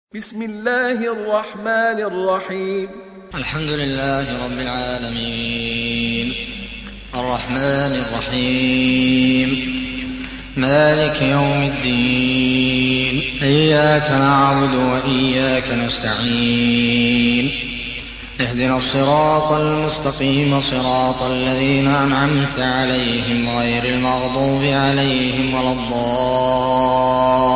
بسم الله الرحمن الرحيم. الحمد لله رب العالمين الرحمن الرحيم مالك يوم الدين إياك نعبد وإياك نستعين اهدنا الصراط المستقيم صراط الذين أنعمت عليهم غير المغضوب عليهم ولا الضالين